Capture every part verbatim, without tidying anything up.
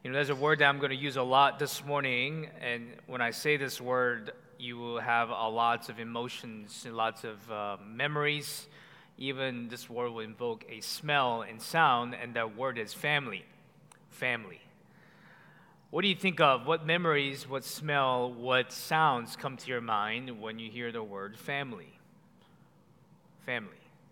You know, there's a word that I'm going to use a lot this morning, and when I say this word, you will have a lots of emotions and lots of uh, memories. Even this word will invoke a smell and sound, and that word is family. Family. What do you think of? What memories, what smell, what sounds come to your mind when you hear the word family? Family.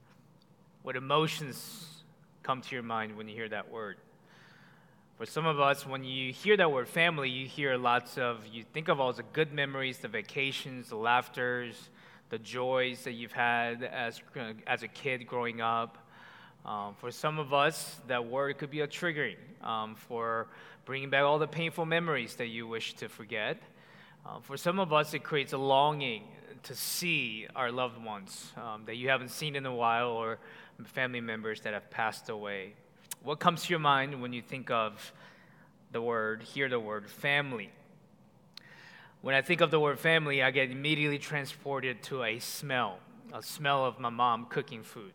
What emotions come to your mind when you hear that word? For some of us, when you hear that word family, you hear lots of, you think of all the good memories, the vacations, the laughters, the joys that you've had as, as a kid growing up. Um, for some of us, that word could be a triggering um, for bringing back all the painful memories that you wish to forget. Uh, for some of us, it creates a longing to see our loved ones um, that you haven't seen in a while, or family members that have passed away. What comes to your mind when you think of the word, hear the word family? When I think of the word family, I get immediately transported to a smell, a smell of my mom cooking food.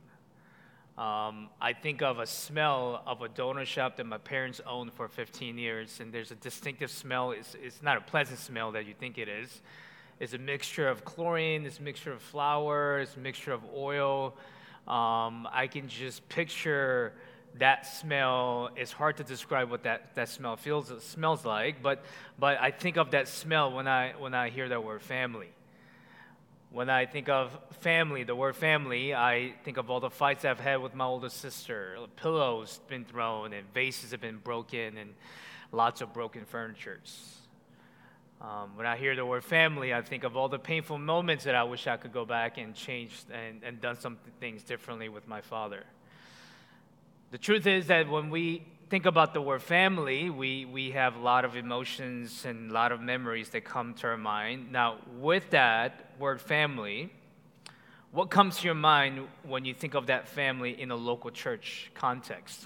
Um, I think of a smell of a donut shop that my parents owned for fifteen years, and there's a distinctive smell. It's, it's not a pleasant smell that you think it is. It's a mixture of chlorine, it's a mixture of flour, it's a mixture of oil. Um, I can just picture that smell. It's hard to describe what that, that smell feels smells like, but but I think of that smell when I when I hear that word family. When I think of family, the word family, I think of all the fights I've had with my older sister. Pillows been thrown and vases have been broken and lots of broken furnitures. Um, when I hear the word family, I think of all the painful moments that I wish I could go back and change and, and done some things differently with my father. The truth is that when we think about the word family, we, we have a lot of emotions and a lot of memories that come to our mind. Now, with that word family, what comes to your mind when you think of that family in a local church context?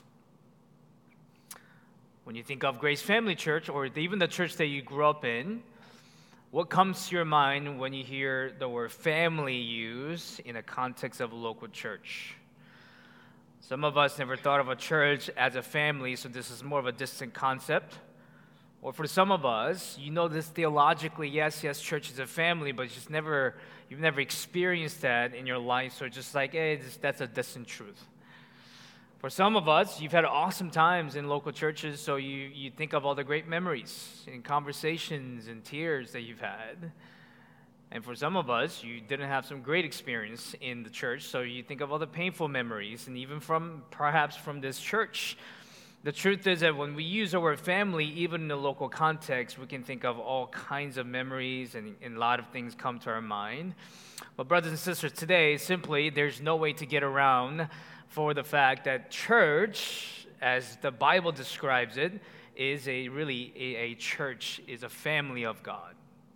When you think of Grace Family Church, or even the church that you grew up in, what comes to your mind when you hear the word family used in a context of a local church? Some of us never thought of a church as a family, so this is more of a distant concept. Or for some of us, you know this theologically, yes, yes, church is a family, but just never, you've never experienced that in your life, so it's just like, hey, this, that's a distant truth. For some of us, you've had awesome times in local churches, so you, you think of all the great memories and conversations and tears that you've had. And for some of us, you didn't have some great experience in the church, so you think of all the painful memories, and even from, perhaps from this church. The truth is that when we use the word family, even in the local context, we can think of all kinds of memories, and, and a lot of things come to our mind. But brothers and sisters, today, simply, there's no way to get around for the fact that church, as the Bible describes it, is a really, a, a church is a family of God.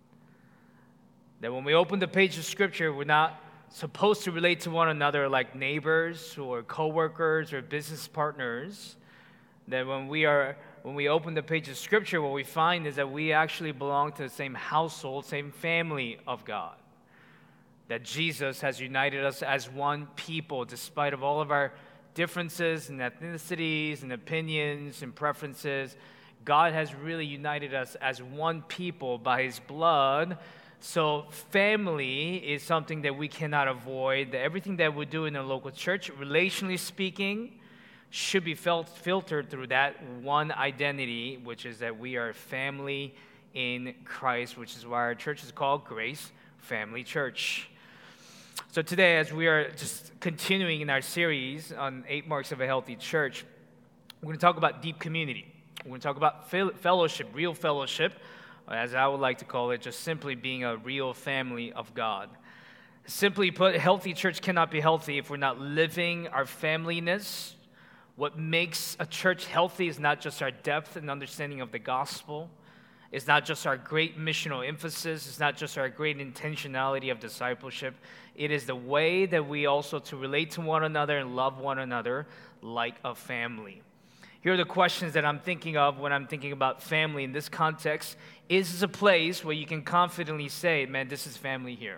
That when we open the page of Scripture, we're not supposed to relate to one another like neighbors or co-workers or business partners. That when we are when we open the page of Scripture, what we find is that we actually belong to the same household, same family of God. That Jesus has united us as one people, despite of all of our differences and ethnicities and opinions and preferences. God has really united us as one people by His blood. So family is something that we cannot avoid. That everything that we do in a local church, relationally speaking, should be felt filtered through that one identity, which is that we are family in Christ, which is why our church is called Grace Family Church. So today, as we are just continuing in our series on eight marks of a healthy church, we're going to talk about deep community. We're going to talk about fellowship, real fellowship, as I would like to call it, just simply being a real family of God. Simply put, a healthy church cannot be healthy if we're not living our familyness. What makes a church healthy is not just our depth and understanding of the gospel. It's not just our great missional emphasis. It's not just our great intentionality of discipleship. It is the way that we also to relate to one another and love one another like a family. Here are the questions that I'm thinking of when I'm thinking about family in this context. Is this a place where you can confidently say, man, this is family here?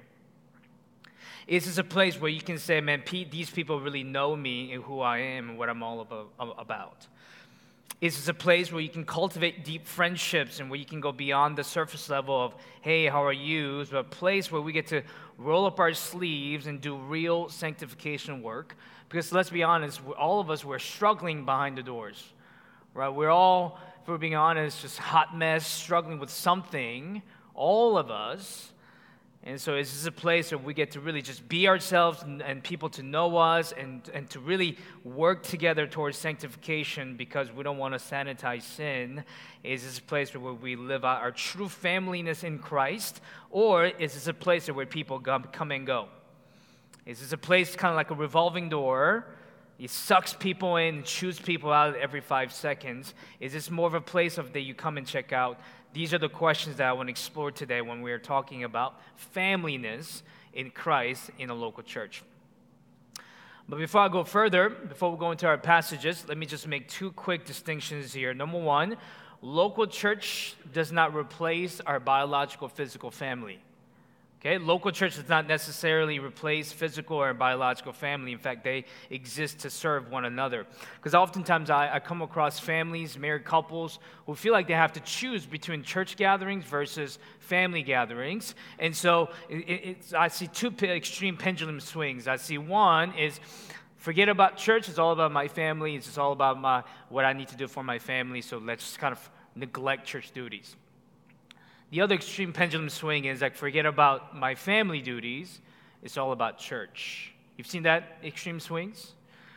Is this a place where you can say, man, Pete, these people really know me and who I am and what I'm all about? Is this a place where you can cultivate deep friendships and where you can go beyond the surface level of, hey, how are you? It's a place where we get to roll up our sleeves and do real sanctification work. Because let's be honest, all of us, we're struggling behind the doors, right? We're all, if we're being honest, just hot mess, struggling with something, all of us. And so this is a place where we get to really just be ourselves and, and people to know us and, and to really work together towards sanctification because we don't want to sanitize sin. Is this a place where we live out our true familyness in Christ? Or is this a place where people come, come and go? Is this a place kind of like a revolving door? It sucks people in and chews people out every five seconds. Is this more of a place of that you come and check out? These are the questions that I want to explore today when we are talking about familyness in Christ in a local church. But before I go further, before we go into our passages, let me just make two quick distinctions here. Number one, local church does not replace our biological physical family. Okay, local church does not necessarily replace physical or biological family. In fact, they exist to serve one another. Because oftentimes I, I come across families, married couples, who feel like they have to choose between church gatherings versus family gatherings. And so it, it's, I see two extreme pendulum swings. I see one is, forget about church, it's all about my family, it's just all about my what I need to do for my family, so let's just kind of neglect church duties. The other extreme pendulum swing is like, forget about my family duties, it's all about church. You've seen that extreme swings?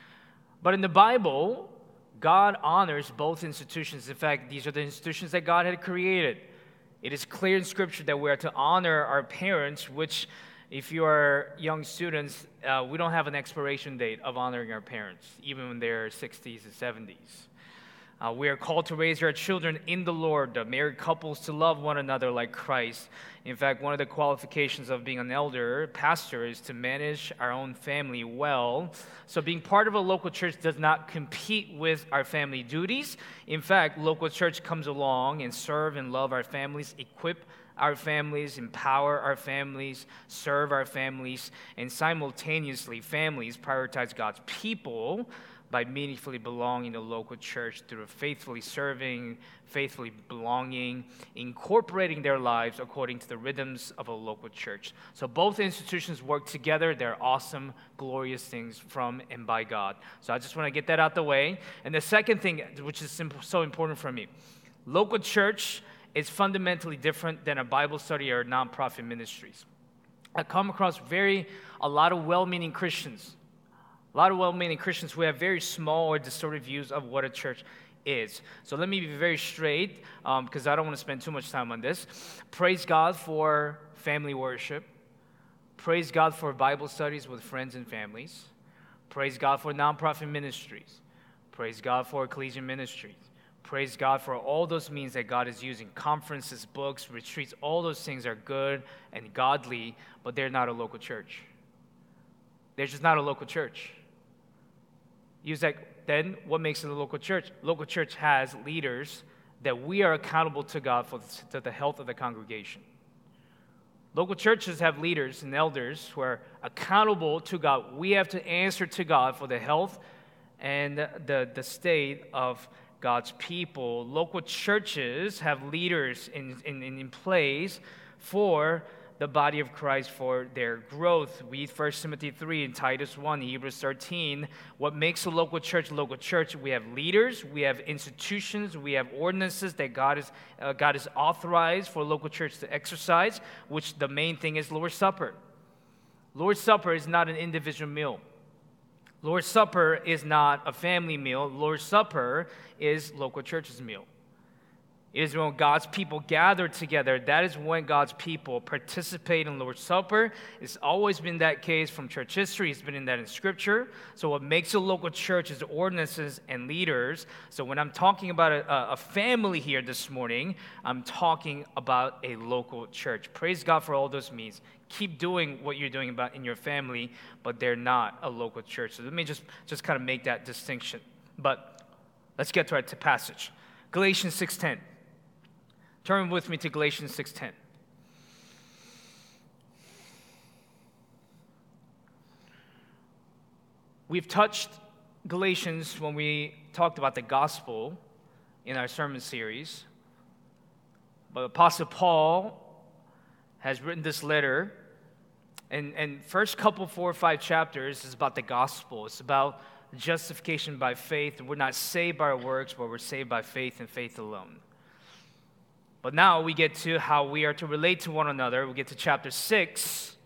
But in the Bible, God honors both institutions. In fact, these are the institutions that God had created. It is clear in Scripture that we are to honor our parents, which, if you are young students, uh, we don't have an expiration date of honoring our parents, even when they're sixties and seventies. Uh, we are called to raise our children in the Lord, the married couples to love one another like Christ. In fact, one of the qualifications of being an elder, pastor, is to manage our own family well. So being part of a local church does not compete with our family duties. In fact, local church comes along and serve and love our families, equip our families, empower our families, serve our families, and simultaneously, families prioritize God's people by meaningfully belonging to local church through faithfully serving, faithfully belonging, incorporating their lives according to the rhythms of a local church. So both institutions work together. They're awesome, glorious things from and by God. So I just want to get that out the way. And the second thing, which is so important for me, local church is fundamentally different than a Bible study or nonprofit ministries. I come across very, a lot of well-meaning Christians A lot of well-meaning Christians who have very small or distorted views of what a church is. So let me be very straight, um, because I don't want to spend too much time on this. Praise God for family worship. Praise God for Bible studies with friends and families. Praise God for nonprofit ministries. Praise God for ecclesia ministries. Praise God for all those means that God is using. Conferences, books, retreats, all those things are good and godly, but they're not a local church. They're just not a local church. He's like, then what makes it a local church? Local church has leaders that we are accountable to God for the, the health of the congregation. Local churches have leaders and elders who are accountable to God. We have to answer to God for the health and the, the state of God's people. Local churches have leaders in, in, in place for the body of Christ for their growth. Read First Timothy three and Titus one, Hebrews thirteen. What makes a local church a local church? We have leaders, we have institutions, we have ordinances that God is uh, God has authorized for a local church to exercise, which the main thing is Lord's Supper. Lord's Supper is not an individual meal. Lord's Supper is not a family meal. Lord's Supper is local church's meal. It is when God's people gather together. That is when God's people participate in Lord's Supper. It's always been that case from church history. It's been in that in Scripture. So what makes a local church is ordinances and leaders. So when I'm talking about a, a family here this morning, I'm talking about a local church. Praise God for all those means. Keep doing what you're doing about in your family, but they're not a local church. So let me just, just kind of make that distinction. But let's get to our passage. Galatians six ten. Turn with me to Galatians six ten. We've touched Galatians when we talked about the gospel in our sermon series. But Apostle Paul has written this letter, and, and first couple, four or five chapters is about the gospel. It's about justification by faith. We're not saved by our works, but we're saved by faith and faith alone. But now we get to how we are to relate to one another. We get to chapter six.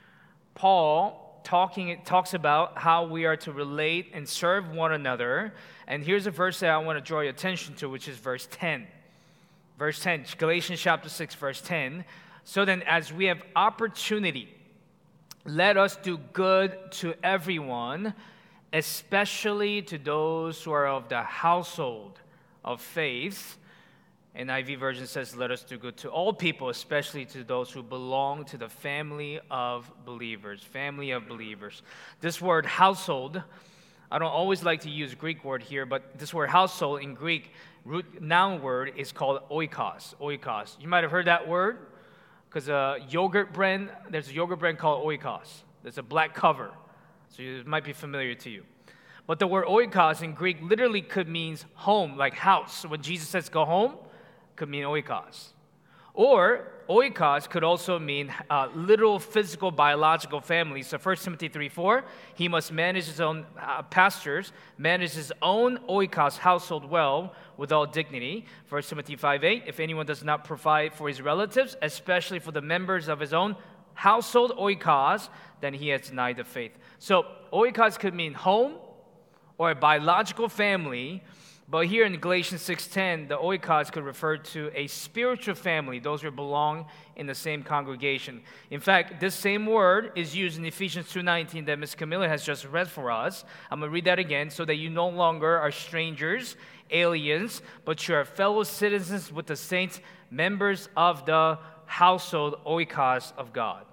Paul talking talks about how we are to relate and serve one another. And here's a verse that I want to draw your attention to, which is verse ten. Verse ten, Galatians chapter six, verse ten. So then, as we have opportunity, let us do good to everyone, especially to those who are of the household of faith. N I V version says, let us do good to all people, especially to those who belong to the family of believers. Family of believers. This word household, I don't always like to use Greek word here, but this word household in Greek, root noun word is called oikos. Oikos. You might have heard that word, because a yogurt brand, there's a yogurt brand called Oikos. There's a black cover, so it might be familiar to you. But the word oikos in Greek literally could mean home, like house. So when Jesus says go home, could mean oikos. Or oikos could also mean uh, literal, physical, biological family. So First Timothy three four, he must manage his own uh, pastors, manage his own oikos household well with all dignity. First Timothy five eight, if anyone does not provide for his relatives, especially for the members of his own household oikos, then he has denied the faith. So oikos could mean home or a biological family. But here in Galatians six ten, the oikos could refer to a spiritual family, those who belong in the same congregation. In fact, this same word is used in Ephesians two nineteen that Miz Camilla has just read for us. I'm going to read that again. So that you no longer are strangers, aliens, but you are fellow citizens with the saints, members of the household oikos of God.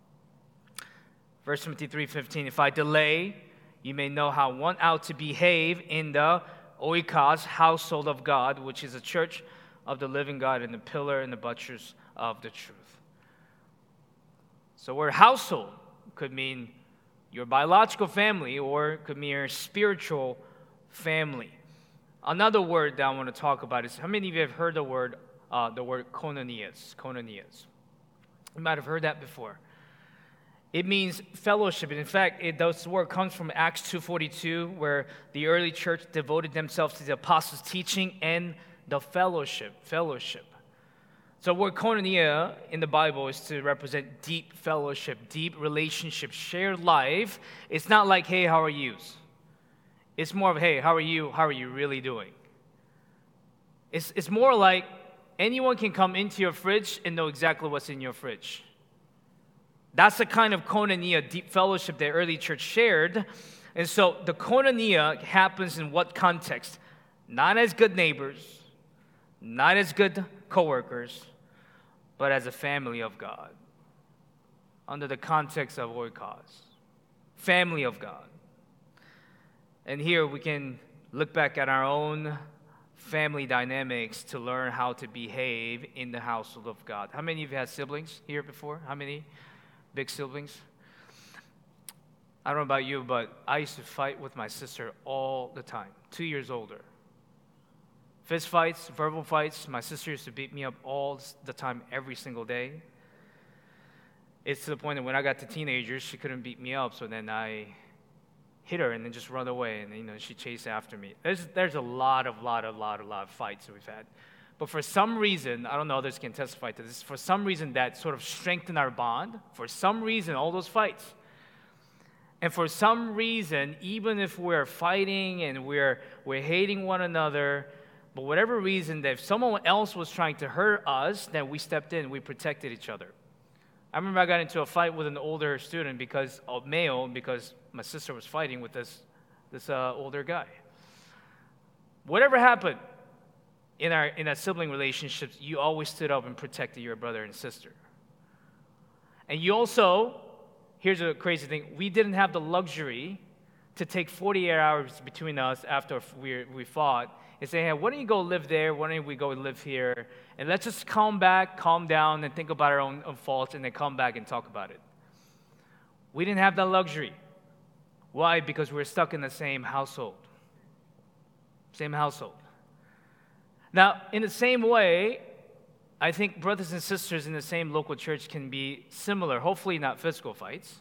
First Timothy three fifteen, if I delay, you may know how one ought to behave in the oikos, household of God, which is a church of the living God and the pillar and the buttress of the truth. So word household could mean your biological family or could mean your spiritual family. Another word that I want to talk about is, how many of you have heard the word uh, the word koinonias? Koinonias. You might have heard that before. It means fellowship. And in fact, it, this word comes from Acts two forty-two, where the early church devoted themselves to the apostles' teaching and the fellowship. Fellowship. So the word koinonia in the Bible is to represent deep fellowship, deep relationship, shared life. It's not like, hey, how are you? It's more of, hey, how are you? How are you really doing? It's, it's more like anyone can come into your fridge and know exactly what's in your fridge. That's the kind of koinonia, deep fellowship that early church shared. And so the koinonia happens in what context? Not as good neighbors, not as good coworkers, but as a family of God. Under the context of oikos. Family of God. And here we can look back at our own family dynamics to learn how to behave in the household of God. How many of you had siblings here before? How many? Big siblings? I don't know about you, but I used to fight with my sister all the time, two years older. Fist fights, verbal fights. My sister used to beat me up all the time, every single day. It's to the point that when I got to teenagers, she couldn't beat me up, so then I hit her and then just run away, and you know she chased after me. There's there's a lot of, lot of, lot of, lot of fights that we've had. But for some reason, I don't know, others can testify to this, for some reason that sort of strengthened our bond. For some reason, all those fights. And for some reason, even if we're fighting and we're we're hating one another, but whatever reason, that if someone else was trying to hurt us, then we stepped in, we protected each other. I remember I got into a fight with an older student because of male, because my sister was fighting with this, this uh, older guy. Whatever happened, In our in our sibling relationships, you always stood up and protected your brother and sister. And you also, here's a crazy thing, we didn't have the luxury to take forty-eight hours between us after we we fought and say, hey, why don't you go live there? Why don't we go live here? And let's just calm back, calm down, and think about our own, own faults, and then come back and talk about it. We didn't have that luxury. Why? Because we were stuck in the same household. Same household. Now, in the same way, I think brothers and sisters in the same local church can be similar, hopefully not physical fights.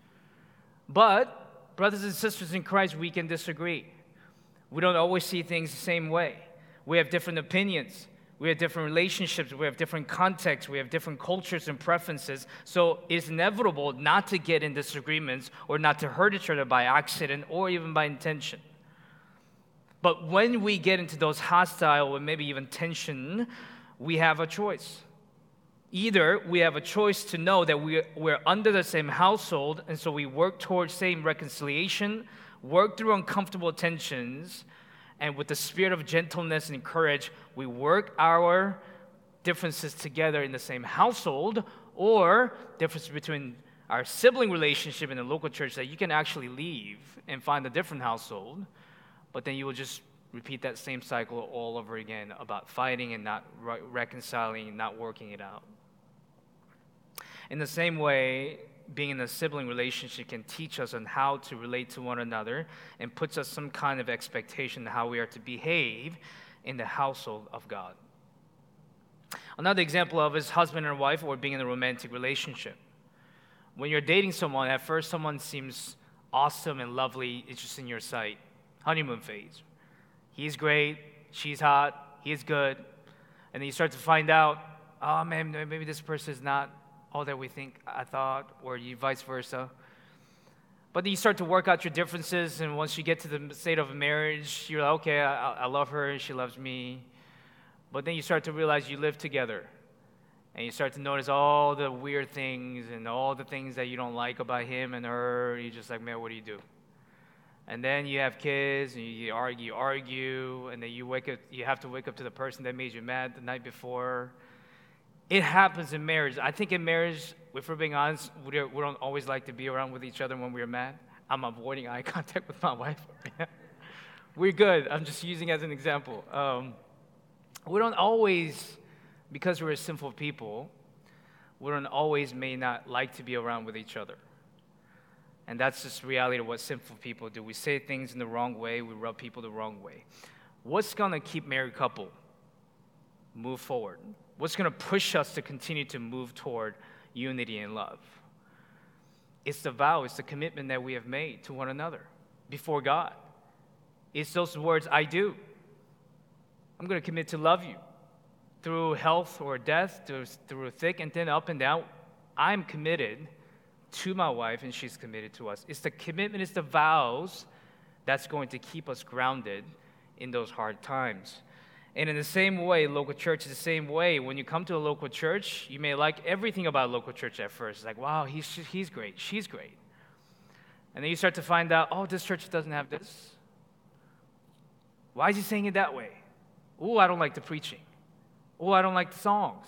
But brothers and sisters in Christ, we can disagree. We don't always see things the same way. We have different opinions. We have different relationships. We have different contexts. We have different cultures and preferences. So it's inevitable not to get in disagreements or not to hurt each other by accident or even by intention. But when we get into those hostile or maybe even tension, we have a choice. Either we have a choice to know that we, we're under the same household, and so we work towards same reconciliation, work through uncomfortable tensions, and with the spirit of gentleness and courage, we work our differences together in the same household, or difference between our sibling relationship in the local church that you can actually leave and find a different household, but then you will just repeat that same cycle all over again about fighting and not re- reconciling and not working it out. In the same way, being in a sibling relationship can teach us on how to relate to one another and puts us some kind of expectation of how we are to behave in the household of God. Another example of is husband and wife or being in a romantic relationship. When you're dating someone, at first someone seems awesome and lovely, it's just in your sight. Honeymoon phase. He's great, she's hot, he's good. And then you start to find out, oh man, maybe this person is not all that we think I thought, or you vice versa. But then you start to work out your differences, and once you get to the state of marriage, you're like, okay, I, I love her, she loves me. But then you start to realize you live together, and you start to notice all the weird things and all the things that you don't like about him and her. You're just like, man, what do you do? And then you have kids, and you argue, you argue, and then you wake up. You have to wake up to the person that made you mad the night before. It happens in marriage. I think in marriage, if we're being honest, we don't, we don't always like to be around with each other when we're mad. I'm avoiding eye contact with my wife. We're good. I'm just using it as an example. Um, we don't always, because we're sinful people, we don't always may not like to be around with each other. And that's just reality of what sinful people do. We say things in the wrong way. We rub people the wrong way. What's going to keep married couple move forward? What's going to push us to continue to move toward unity and love? It's the vow, it's the commitment that we have made to one another before God. It's those words, I do. I'm going to commit to love you through health or death, through, through thick and thin, up and down. I'm committed to my wife, and she's committed to us. It's the commitment, it's the vows that's going to keep us grounded in those hard times. And in the same way, local church is the same way. When you come to a local church, you may like everything about a local church at first. It's like, wow, he's, he's great, she's great. And then you start to find out, oh, this church doesn't have this. Why is he saying it that way? Oh, I don't like the preaching. Oh, I don't like the songs.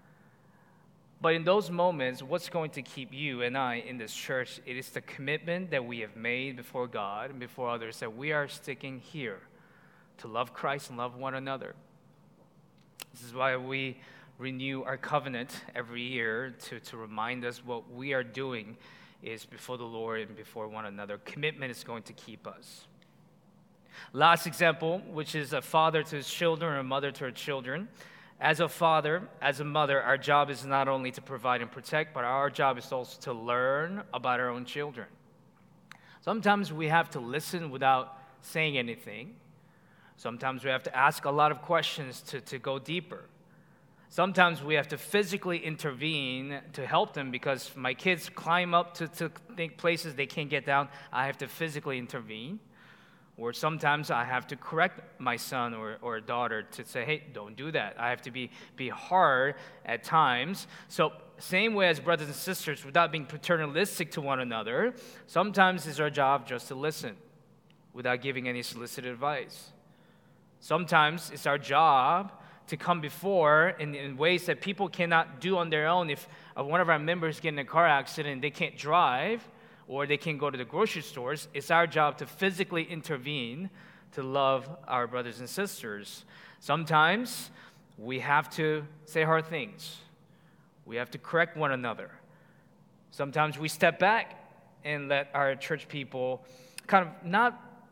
But in those moments, what's going to keep you and I in this church? It is the commitment that we have made before God and before others that we are sticking here to love Christ and love one another. This is why we renew our covenant every year to, to remind us what we are doing is before the Lord and before one another. Commitment is going to keep us. Last example, which is a father to his children or a mother to her children. As a father, as a mother, our job is not only to provide and protect, but our job is also to learn about our own children. Sometimes we have to listen without saying anything. Sometimes we have to ask a lot of questions to, to go deeper. Sometimes we have to physically intervene to help them because my kids climb up to, to think places they can't get down. I have to physically intervene. Or sometimes I have to correct my son or, or daughter to say, hey, don't do that. I have to be, be hard at times. So same way as brothers and sisters, without being paternalistic to one another, sometimes it's our job just to listen without giving any solicited advice. Sometimes it's our job to come before in, in ways that people cannot do on their own. If uh, one of our members get in a car accident and they can't drive, or they can't go to the grocery stores, it's our job to physically intervene to love our brothers and sisters. Sometimes we have to say hard things. We have to correct one another. Sometimes we step back and let our church people kind of not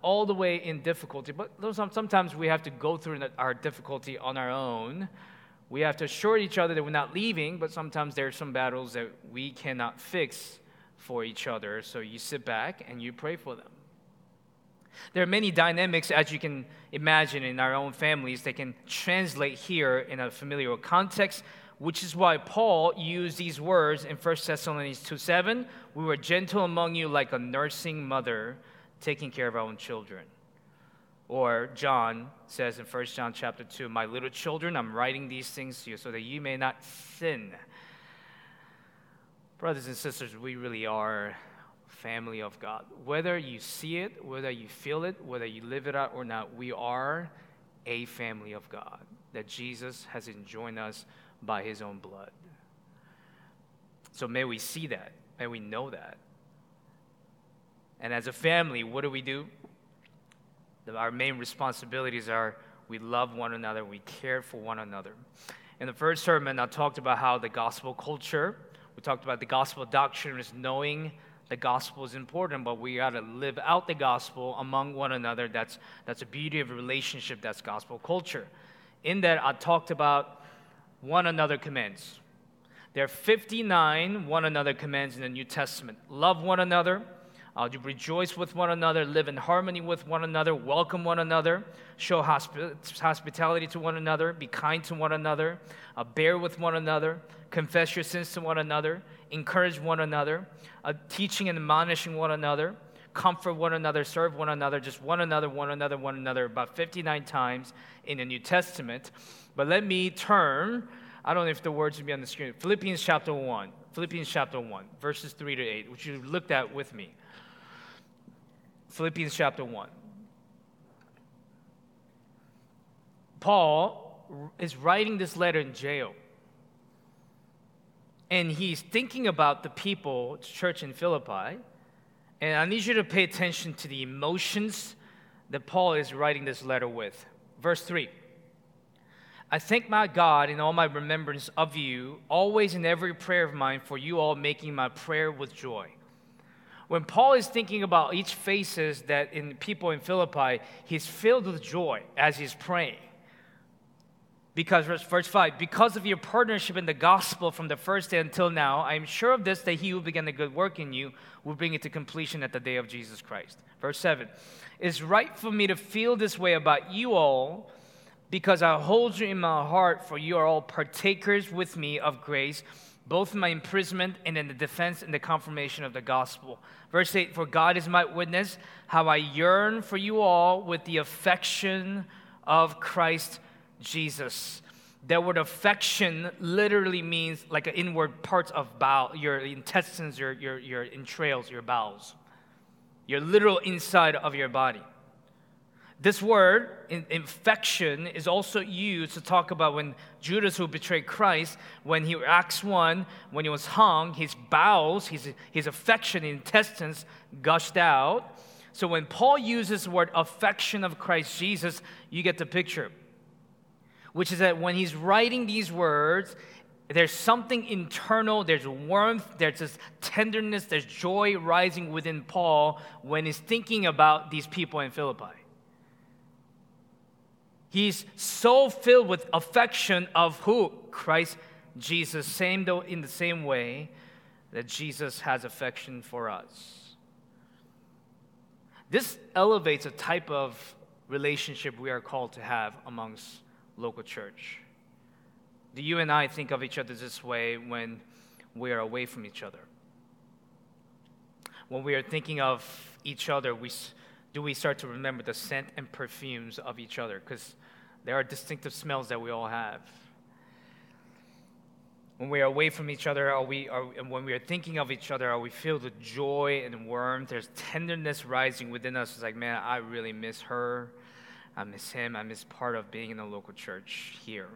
all the way in difficulty, but those, sometimes we have to go through our difficulty on our own. We have to assure each other that we're not leaving, but sometimes there are some battles that we cannot fix for each other. So you sit back and you pray for them. There are many dynamics, as you can imagine, in our own families that can translate here in a familiar context, which is why Paul used these words in First Thessalonians two seven. We were gentle among you like a nursing mother taking care of our own children. Or John says in First John chapter two, my little children, I'm writing these things to you so that you may not sin. Brothers and sisters, we really are family of God. Whether you see it, whether you feel it, whether you live it out or not, we are a family of God, that Jesus has enjoined us by his own blood. So may we see that, may we know that. And as a family, what do we do? Our main responsibilities are we love one another, we care for one another. In the first sermon, I talked about how the gospel culture, we talked about the gospel doctrine is knowing the gospel is important, but we got to live out the gospel among one another. That's, that's a beauty of a relationship, that's gospel culture. In that, I talked about one another commands. There are fifty-nine one another commands in the New Testament. Love one another. Uh, to rejoice with one another, live in harmony with one another, welcome one another, show hospi- hospitality to one another, be kind to one another, uh, bear with one another, confess your sins to one another, encourage one another, uh, teaching and admonishing one another, comfort one another, serve one another, just one another, one another, one another, about fifty-nine times in the New Testament. But let me turn, I don't know if the words will be on the screen, Philippians chapter one, Philippians chapter one, verses three to eight, which you looked at with me. Philippians chapter one. Paul is writing this letter in jail. And he's thinking about the people, church in Philippi. And I need you to pay attention to the emotions that Paul is writing this letter with. Verse three. I thank my God in all my remembrance of you, always in every prayer of mine, for you all making my prayer with joy. When Paul is thinking about each faces that in people in Philippi, he's filled with joy as he's praying. Because, verse five, because of your partnership in the gospel from the first day until now, I am sure of this, that he who began the good work in you will bring it to completion at the day of Jesus Christ. Verse seven, it is right for me to feel this way about you all, because I hold you in my heart, for you are all partakers with me of grace, both in my imprisonment and in the defense and the confirmation of the gospel. Verse eight, for God is my witness, how I yearn for you all with the affection of Christ Jesus. That word affection literally means like an inward parts of bowel, your intestines, your, your, your entrails, your bowels, your literal inside of your body. This word, in, infection, is also used to talk about when Judas, who betrayed Christ, when he, Acts one, when he was hung, his bowels, his, his affection, intestines gushed out. So when Paul uses the word affection of Christ Jesus, you get the picture. Which is that when he's writing these words, there's something internal, there's warmth, there's this tenderness, there's joy rising within Paul when he's thinking about these people in Philippi. He's so filled with affection of who? Christ Jesus. Same though in the same way that Jesus has affection for us. This elevates a type of relationship we are called to have amongst local church. Do you and I think of each other this way when we are away from each other? When we are thinking of each other, we do we start to remember the scent and perfumes of each other? Because there are distinctive smells that we all have. When we are away from each other, are we, are, and when we are thinking of each other, are we filled with joy and warmth? There's tenderness rising within us. It's like, man, I really miss her. I miss him. I miss part of being in a local church here.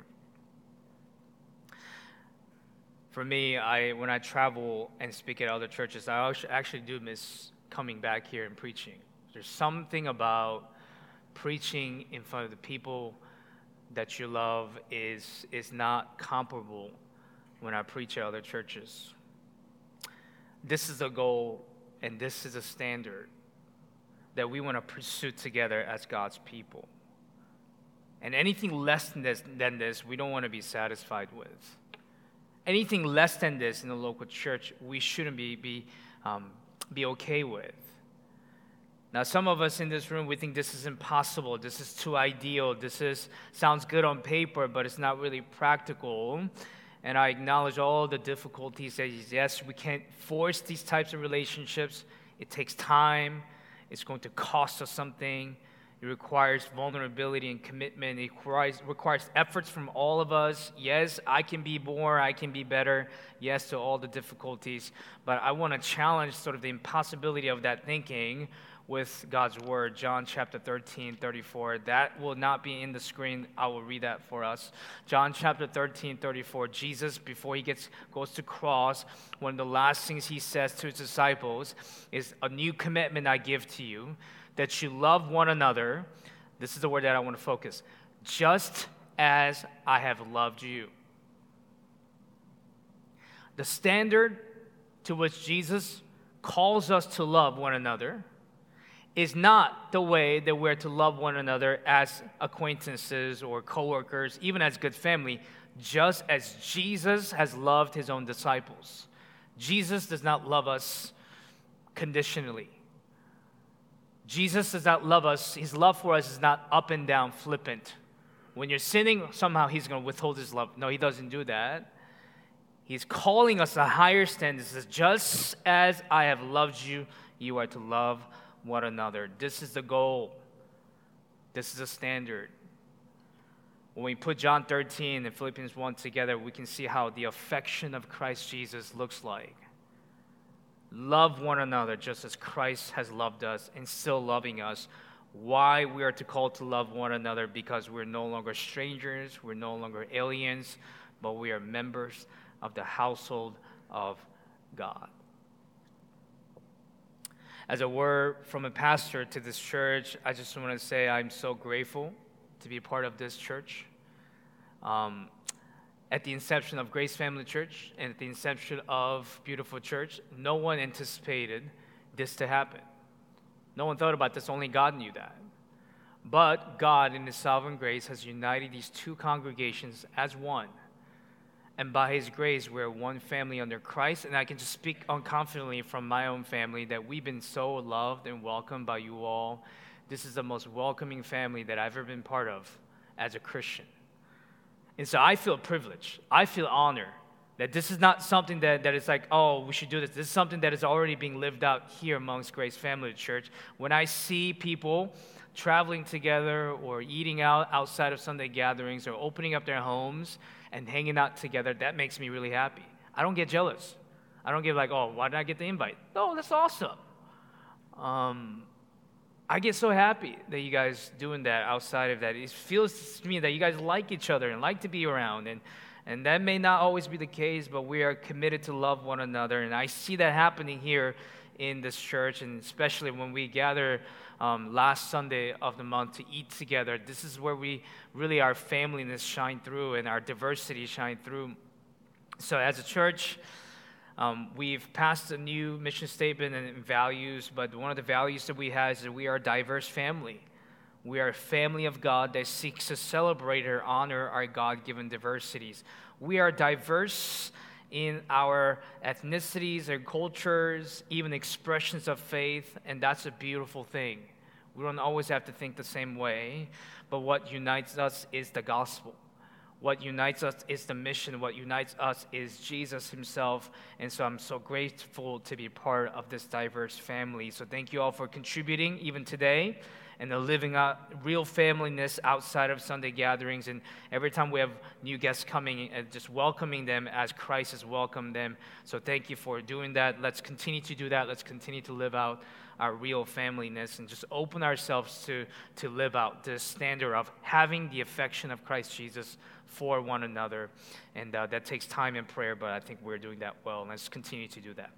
For me, I when I travel and speak at other churches, I actually do miss coming back here and preaching. There's something about preaching in front of the people that you love is, is not comparable when I preach at other churches. This is a goal, and this is a standard that we want to pursue together as God's people. And anything less than this, than this, we don't want to be satisfied with. Anything less than this in the local church, we shouldn't be, be, um, be okay with. Now, some of us in this room, we think this is impossible, this is too ideal, this is sounds good on paper, but it's not really practical. And I acknowledge all the difficulties that, yes, we can't force these types of relationships. It takes time. It's going to cost us something. It requires vulnerability and commitment. It requires, requires efforts from all of us. Yes, I can be more, I can be better. Yes, to all the difficulties. But I want to challenge sort of the impossibility of that thinking with God's word. John chapter thirteen, thirty-four. That will not be in the screen. I will read that for us. John chapter thirteen, thirty-four. Jesus, before he gets goes to cross, one of the last things he says to his disciples is, a new commitment I give to you, that you love one another. This is the word that I want to focus. Just as I have loved you. The standard to which Jesus calls us to love one another is not the way that we're to love one another as acquaintances or coworkers, even as good family, just as Jesus has loved his own disciples. Jesus does not love us conditionally. Jesus does not love us. His love for us is not up and down, flippant. When you're sinning, somehow he's going to withhold his love. No, he doesn't do that. He's calling us a higher standard. He says, just as I have loved you, you are to love one another. This is the goal. This is the standard. When we put John thirteen and Philippians one together, we can see how the affection of Christ Jesus looks like. Love one another just as Christ has loved us and still loving us. Why we are to call to love one another? Because we're no longer strangers, we're no longer aliens, but we are members of the household of God. As a word from a pastor to this church, I just want to say I'm so grateful to be part of this church. Um, at the inception of Grace Family Church and at the inception of Beautiful Church, no one anticipated this to happen. No one thought about this, only God knew that. But God, in His sovereign grace, has united these two congregations as one. And by His grace, we're one family under Christ. And I can just speak confidently from my own family that we've been so loved and welcomed by you all. This is the most welcoming family that I've ever been part of as a Christian. And so I feel privileged. I feel honored that this is not something that, that is like, oh, we should do this. This is something that is already being lived out here amongst Grace Family Church. When I see people traveling together or eating out outside of Sunday gatherings or opening up their homes and hanging out together, that makes me really happy. I don't get jealous. I don't get like, oh, why did I get the invite? Oh, that's awesome. Um, I get so happy that you guys doing that outside of that. It feels to me that you guys like each other and like to be around. And, and that may not always be the case, but we are committed to love one another. And I see that happening here in this church, and especially when we gather um, last Sunday of the month to eat together. This is where we really, our familyness shine through and our diversity shine through. So as a church, um, we've passed a new mission statement and values, but one of the values that we have is that we are a diverse family. We are a family of God that seeks to celebrate or honor our God-given diversities. We are diverse in our ethnicities, our cultures, even expressions of faith, and that's a beautiful thing. We don't always have to think the same way, but what unites us is the gospel. What unites us is the mission. What unites us is Jesus Himself, and so I'm so grateful to be part of this diverse family. So thank you all for contributing even today, and the living out real familyness outside of Sunday gatherings. And every time we have new guests coming, and just welcoming them as Christ has welcomed them. So thank you for doing that. Let's continue to do that. Let's continue to live out our real familyness and just open ourselves to, to live out this standard of having the affection of Christ Jesus for one another. And uh, that takes time and prayer, but I think we're doing that well. And let's continue to do that.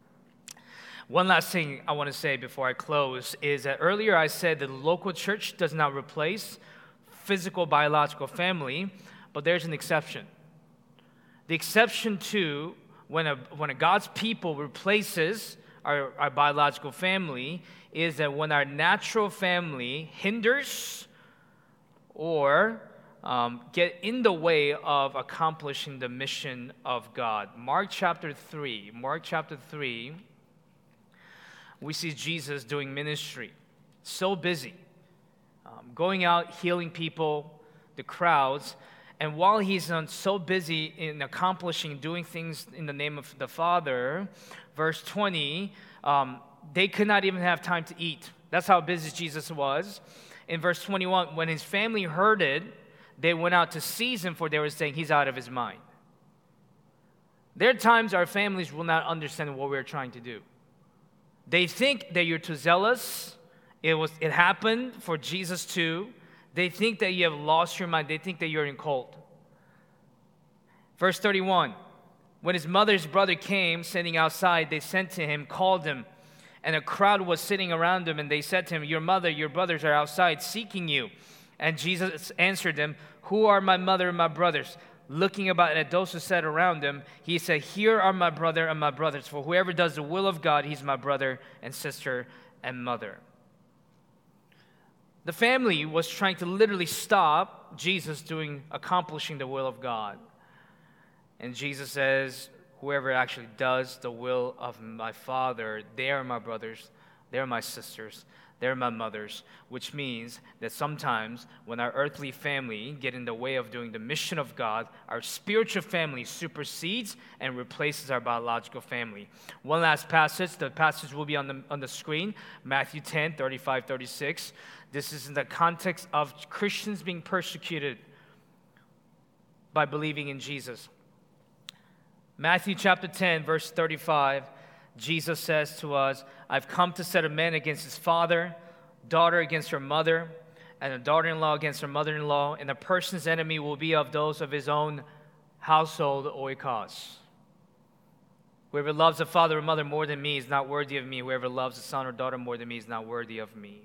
One last thing I want to say before I close is that earlier I said that the local church does not replace physical biological family, but there's an exception. The exception to when a when a God's people replaces our, our biological family is that when our natural family hinders or um, get in the way of accomplishing the mission of God. Mark chapter three, Mark chapter three, we see Jesus doing ministry, so busy, um, going out, healing people, the crowds, and while he's um, so busy in accomplishing, doing things in the name of the Father, verse twenty, um, they could not even have time to eat. That's how busy Jesus was. In verse twenty-one, when his family heard it, they went out to seize him, for they were saying he's out of his mind. There are times our families will not understand what we're trying to do. They think that you're too zealous. It was it happened for Jesus too. They think that you have lost your mind. They think that you're in cult. Verse thirty-one, when his mother's brother came, standing outside, they sent to him, called him, and a crowd was sitting around him, and they said to him, your mother, your brothers are outside seeking you. And Jesus answered them, who are my mother and my brothers? Looking about at those who sat around him, he said, here are my brother and my brothers. For whoever does the will of God, he's my brother and sister and mother. The family was trying to literally stop Jesus doing, accomplishing the will of God. And Jesus says, whoever actually does the will of my Father, they are my brothers, they are my sisters, they're my mothers, which means that sometimes when our earthly family get in the way of doing the mission of God, our spiritual family supersedes and replaces our biological family. One last passage, the passage will be on the, on the screen, Matthew ten, thirty-five, thirty-six. This is in the context of Christians being persecuted by believing in Jesus. Matthew chapter ten, verse thirty-five, Jesus says to us, I've come to set a man against his father, daughter against her mother, and a daughter-in-law against her mother-in-law, and a person's enemy will be of those of his own household, oikos. Whoever loves a father or mother more than me is not worthy of me. Whoever loves a son or daughter more than me is not worthy of me.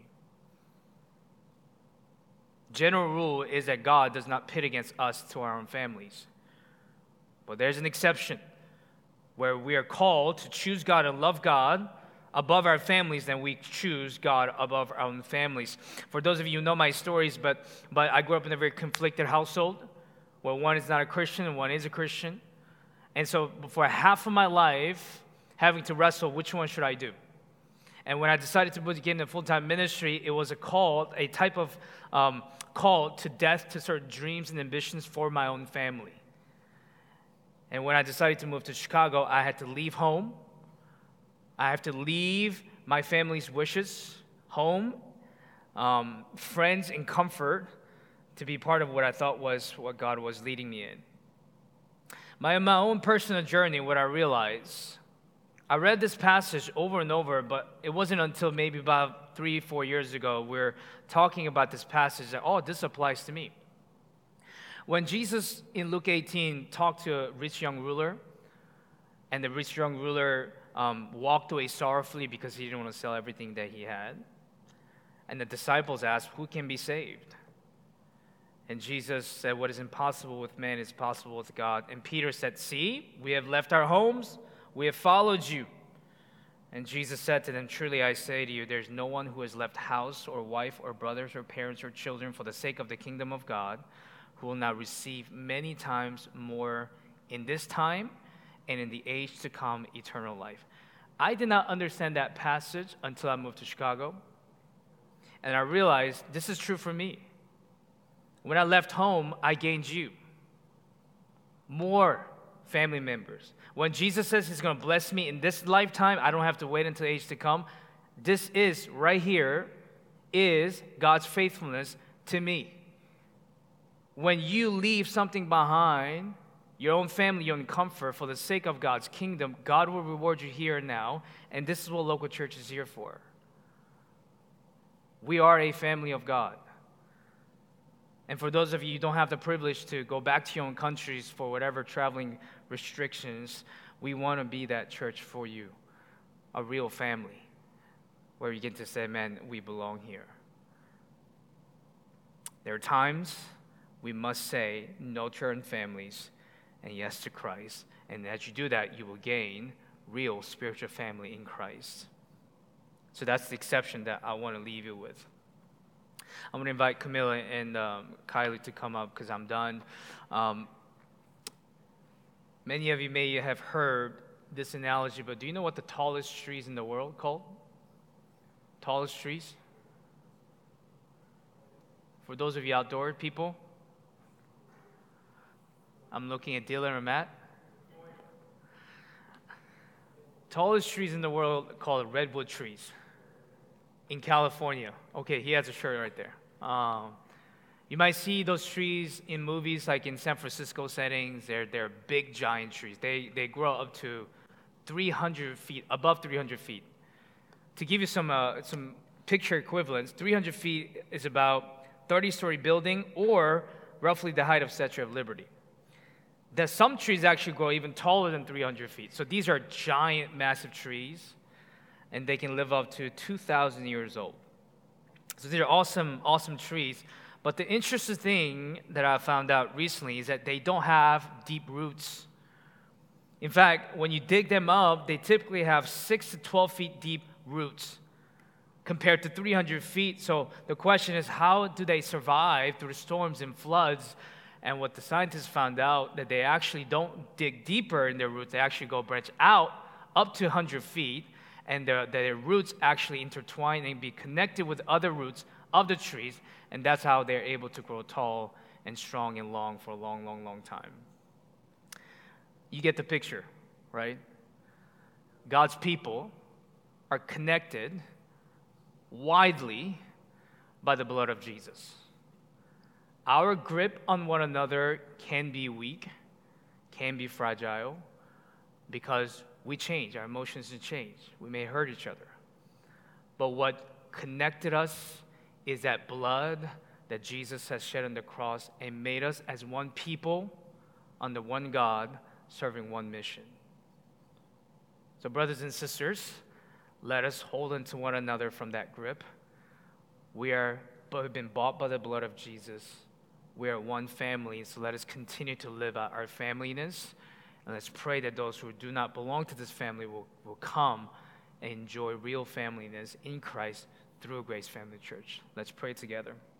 General rule is that God does not pit against us to our own families. But there's an exception where we are called to choose God and love God above our families, then we choose God above our own families. For those of you who know my stories, but, but I grew up in a very conflicted household where one is not a Christian and one is a Christian. And so for half of my life, having to wrestle, which one should I do? And when I decided to begin the full-time ministry, it was a call, a type of um, call to death to certain dreams and ambitions for my own family. And when I decided to move to Chicago, I had to leave home. I have to leave my family's wishes, home, um, friends, and comfort to be part of what I thought was what God was leading me in. My, my own personal journey, what I realized, I read this passage over and over, but it wasn't until maybe about three, four years ago we we're talking about this passage that, oh, this applies to me. When Jesus in Luke eighteen talked to a rich young ruler, and the rich young ruler um, walked away sorrowfully because he didn't want to sell everything that he had, and the disciples asked, who can be saved? And Jesus said, what is impossible with man is possible with God. And Peter said, see, we have left our homes, we have followed you. And Jesus said to them, truly I say to you, there's no one who has left house or wife or brothers or parents or children for the sake of the kingdom of God who will not receive many times more in this time and in the age to come eternal life. I did not understand that passage until I moved to Chicago. And I realized this is true for me. When I left home, I gained you. More family members. When Jesus says he's going to bless me in this lifetime, I don't have to wait until the age to come. This is, right here, is God's faithfulness to me. When you leave something behind, your own family, your own comfort, for the sake of God's kingdom, God will reward you here and now, and this is what local church is here for. We are a family of God. And for those of you who don't have the privilege to go back to your own countries for whatever traveling restrictions, we want to be that church for you, a real family, where you get to say, man, we belong here. There are times we must say no to our families and yes to Christ. And as you do that, you will gain real spiritual family in Christ. So that's the exception that I want to leave you with. I'm going to invite Camilla and um, Kylie to come up because I'm done. Um, many of you may have heard this analogy, but do you know what the tallest trees in the world called? Tallest trees? For those of you outdoor people, I'm looking at Dylan or Matt. Tallest trees in the world called redwood trees in California. Okay, he has a shirt right there. Um, you might see those trees in movies like in San Francisco settings. They're, they're big, giant trees. They, they grow up to three hundred feet, above three hundred feet. To give you some, uh, some picture equivalents, three hundred feet is about thirty-story building or roughly the height of Statue of Liberty. There's some trees actually grow even taller than three hundred feet. So these are giant, massive trees, and they can live up to two thousand years old. So these are awesome, awesome trees. But the interesting thing that I found out recently is that they don't have deep roots. In fact, when you dig them up, they typically have six to twelve feet deep roots compared to three hundred feet. So the question is, how do they survive through storms and floods? And what the scientists found out, that they actually don't dig deeper in their roots. They actually go branch out up to one hundred feet, and their, their roots actually intertwine and be connected with other roots of the trees, and that's how they're able to grow tall and strong and long for a long, long, long time. You get the picture, right? God's people are connected widely by the blood of Jesus. Our grip on one another can be weak, can be fragile, because we change, our emotions change. We may hurt each other. But what connected us is that blood that Jesus has shed on the cross and made us as one people under one God, serving one mission. So brothers and sisters, let us hold on to one another from that grip. We are but have been bought by the blood of Jesus. We are one family, so let us continue to live out our familyness, and let's pray that those who do not belong to this family will, will come and enjoy real familyness in Christ through Grace Family Church. Let's pray together.